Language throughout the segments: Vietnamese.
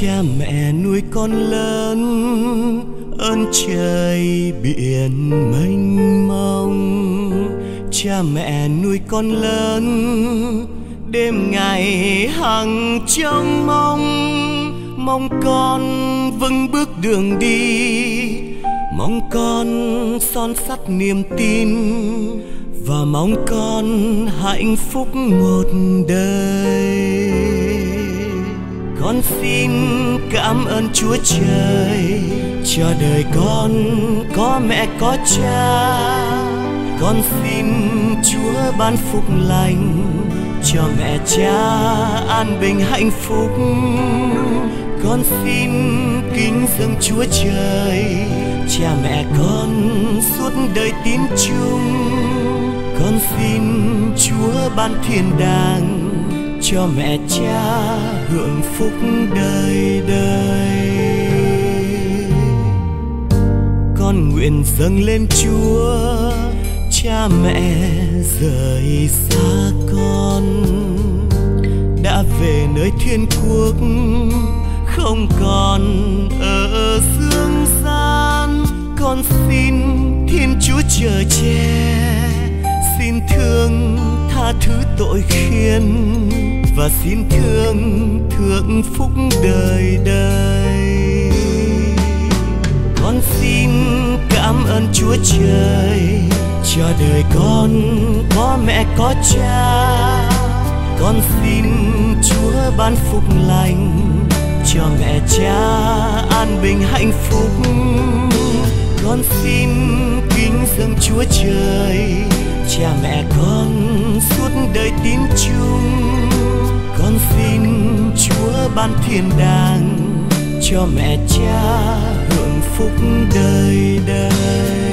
Cha mẹ nuôi con lớn, ơn trời biển mênh mông. Cha mẹ nuôi con lớn, đêm ngày hằng trông mong con vững bước đường đi, mong con son sắt niềm tin, và mong con hạnh phúc một đời. Con xin cảm ơn Chúa Trời cho đời con có mẹ có cha. Con xin Chúa ban phúc lành cho mẹ cha an bình hạnh phúc. Con xin kính dâng Chúa Trời, cha mẹ con suốt đời tín chung. Con xin Chúa ban thiên đàng cho mẹ cha hưởng phúc đời đời. Con nguyện dâng lên Chúa, cha mẹ rời xa con, đã về nơi thiên quốc, không còn ở dương gian. Con xin Thiên Chúa chở che, xin thương tha thứ tội khiên, và xin thương thượng phúc đời đời. Con xin cảm ơn Chúa Trời cho đời con có mẹ có cha. Con xin Chúa ban phúc lành cho mẹ cha an bình hạnh phúc. Con xin kính dâng Chúa Trời, cha mẹ con suốt đời tín chung. Con xin Chúa ban thiên đàng cho mẹ cha hưởng phúc đời đời.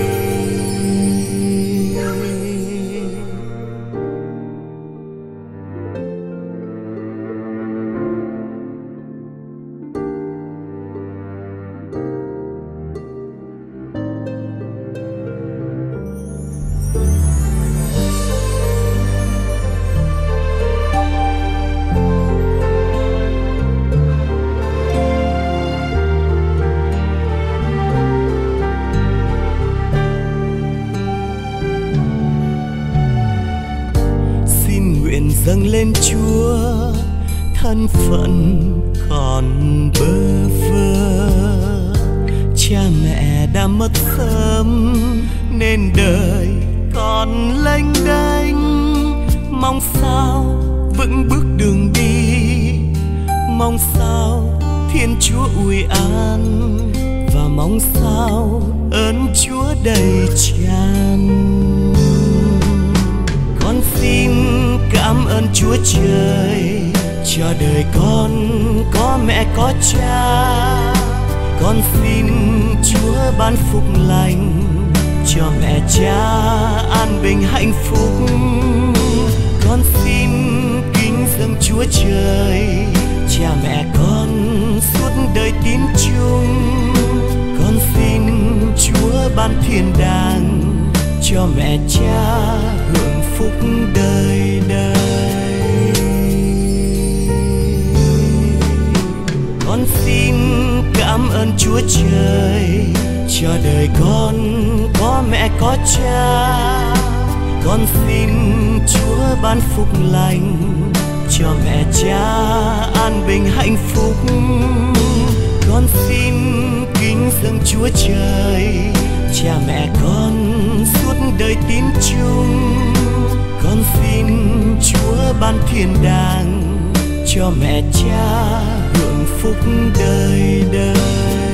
Dâng lên Chúa thân phận còn bơ vơ. Cha mẹ đã mất sớm nên đời còn lênh đênh. Mong sao vững bước đường đi, mong sao Thiên Chúa ủi an, và mong sao ơn Chúa đầy tràn. Con xin cảm ơn Chúa Trời cho đời con có mẹ có cha. Con xin Chúa ban phúc lành cho mẹ cha an bình hạnh phúc. Con xin kính dâng Chúa Trời, cha mẹ con suốt đời tín chung. Con xin Chúa ban thiên đàng cho mẹ cha hưởng phúc đời đời. Con xin cảm ơn Chúa Trời cho đời con có mẹ có cha. Con xin Chúa ban phúc lành cho mẹ cha an bình hạnh phúc. Con xin kính dâng Chúa Trời, cha mẹ con suốt đời tín chung. Con xin Chúa ban thiên đàng cho mẹ cha hưởng phúc đời đời.